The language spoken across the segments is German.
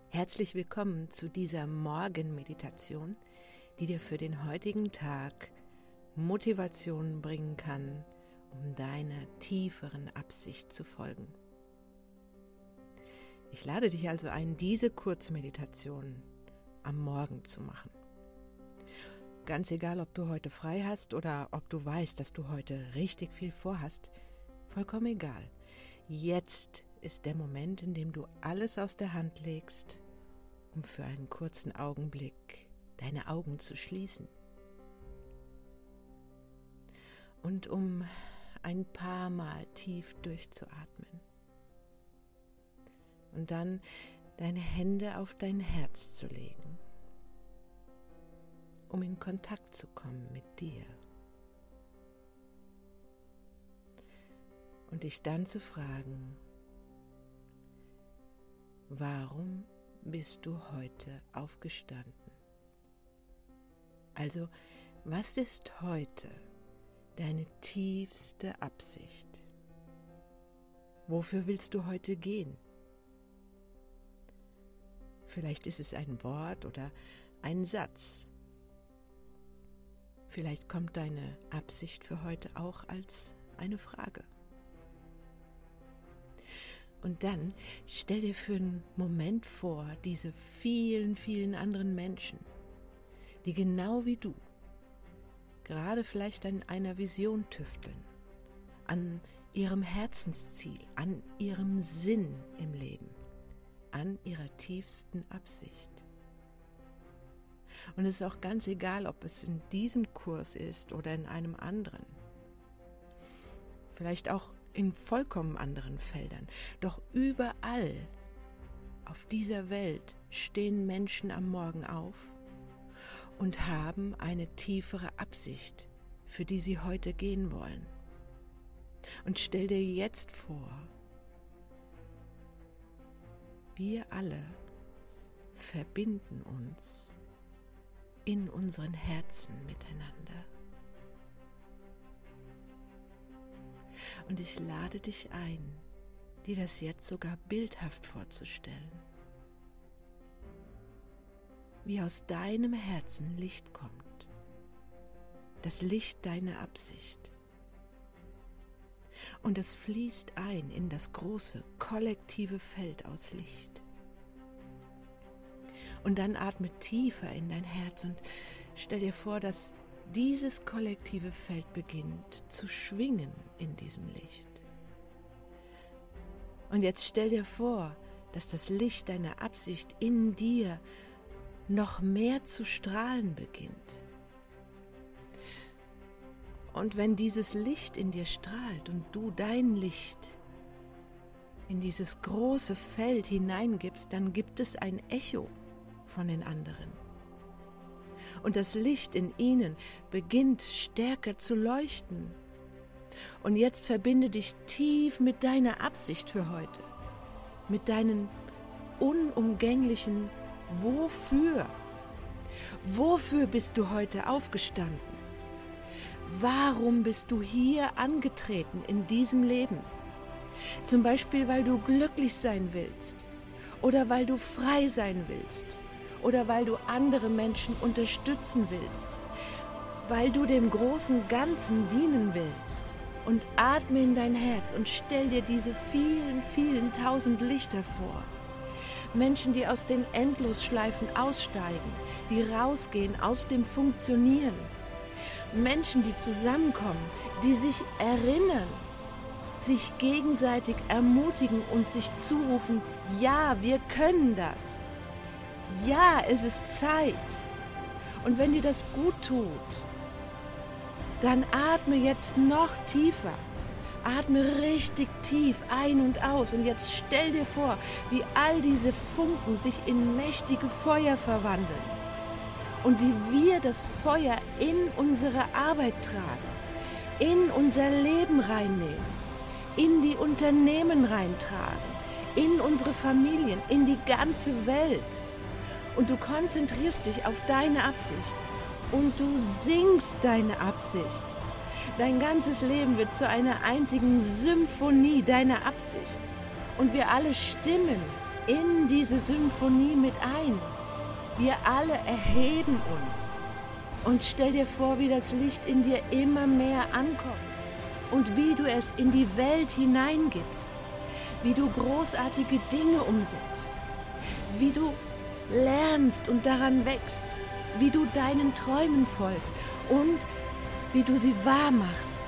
Herzlich willkommen zu dieser Morgenmeditation, die dir für den heutigen Tag Motivation bringen kann, um deiner tieferen Absicht zu folgen. Ich lade dich also ein, diese Kurzmeditation am Morgen zu machen. Ganz egal, ob du heute frei hast oder ob du weißt, dass du heute richtig viel vorhast, vollkommen egal. Jetzt ist der Moment, in dem du alles aus der Hand legst, um für einen kurzen Augenblick deine Augen zu schließen und um ein paar Mal tief durchzuatmen und dann deine Hände auf dein Herz zu legen, um in Kontakt zu kommen mit dir und dich dann zu fragen: Warum bist du heute aufgestanden? Also, was ist heute deine tiefste Absicht? Wofür willst du heute gehen? Vielleicht ist es ein Wort oder ein Satz. Vielleicht kommt deine Absicht für heute auch als eine Frage. Und dann stell dir für einen Moment vor, diese vielen, vielen anderen Menschen, die genau wie du gerade vielleicht an einer Vision tüfteln, an ihrem Herzensziel, an ihrem Sinn im Leben, an ihrer tiefsten Absicht. Und es ist auch ganz egal, ob es in diesem Kurs ist oder in einem anderen. Vielleicht auch in vollkommen anderen Feldern. Doch überall auf dieser Welt stehen Menschen am Morgen auf und haben eine tiefere Absicht, für die sie heute gehen wollen. Und stell dir jetzt vor, wir alle verbinden uns in unseren Herzen miteinander. Und ich lade dich ein, dir das jetzt sogar bildhaft vorzustellen, wie aus deinem Herzen Licht kommt, das Licht deiner Absicht. Und es fließt ein in das große, kollektive Feld aus Licht. Und dann atme tiefer in dein Herz und stell dir vor, dass dieses kollektive Feld beginnt zu schwingen in diesem Licht. Und jetzt stell dir vor, dass das Licht deiner Absicht in dir noch mehr zu strahlen beginnt. Und wenn dieses Licht in dir strahlt und du dein Licht in dieses große Feld hineingibst, dann gibt es ein Echo von den anderen. Und das Licht in ihnen beginnt stärker zu leuchten. Und jetzt verbinde dich tief mit deiner Absicht für heute, mit deinen unumgänglichen Wofür. Wofür bist du heute aufgestanden? Warum bist du hier angetreten in diesem Leben? Zum Beispiel, weil du glücklich sein willst oder weil du frei sein willst. Oder weil du andere Menschen unterstützen willst, weil du dem großen Ganzen dienen willst. Und atme in dein Herz und stell dir diese vielen, vielen tausend Lichter vor. Menschen, die aus den Endlosschleifen aussteigen, die rausgehen aus dem Funktionieren. Menschen, die zusammenkommen, die sich erinnern, sich gegenseitig ermutigen und sich zurufen: Ja, wir können das. Ja, es ist Zeit. Und wenn dir das gut tut, dann atme jetzt noch tiefer. Atme richtig tief ein und aus. Und jetzt stell dir vor, wie all diese Funken sich in mächtige Feuer verwandeln. Und wie wir das Feuer in unsere Arbeit tragen, in unser Leben reinnehmen, in die Unternehmen reintragen, in unsere Familien, in die ganze Welt. Und du konzentrierst dich auf deine Absicht und du singst deine Absicht. Dein ganzes Leben wird zu einer einzigen Symphonie deiner Absicht. Und wir alle stimmen in diese Symphonie mit ein. Wir alle erheben uns. Und stell dir vor, wie das Licht in dir immer mehr ankommt und wie du es in die Welt hineingibst, wie du großartige Dinge umsetzt, wie du lernst und daran wächst, wie du deinen Träumen folgst und wie du sie wahr machst.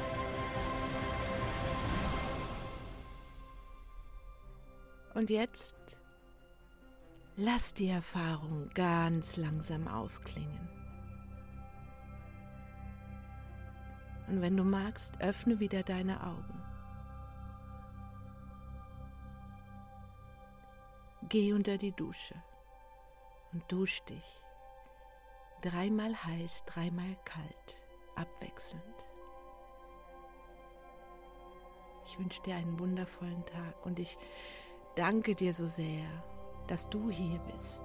Und jetzt lass die Erfahrung ganz langsam ausklingen. Und wenn du magst, öffne wieder deine Augen. Geh unter die Dusche und dusch dich. 3-mal heiß, 3-mal kalt, abwechselnd. Ich wünsche dir einen wundervollen Tag und ich danke dir so sehr, dass du hier bist.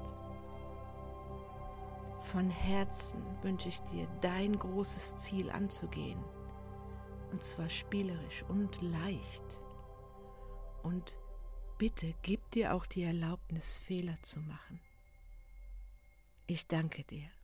Von Herzen wünsche ich dir, dein großes Ziel anzugehen. Und zwar spielerisch und leicht. Und bitte gib dir auch die Erlaubnis, Fehler zu machen. Ich danke dir.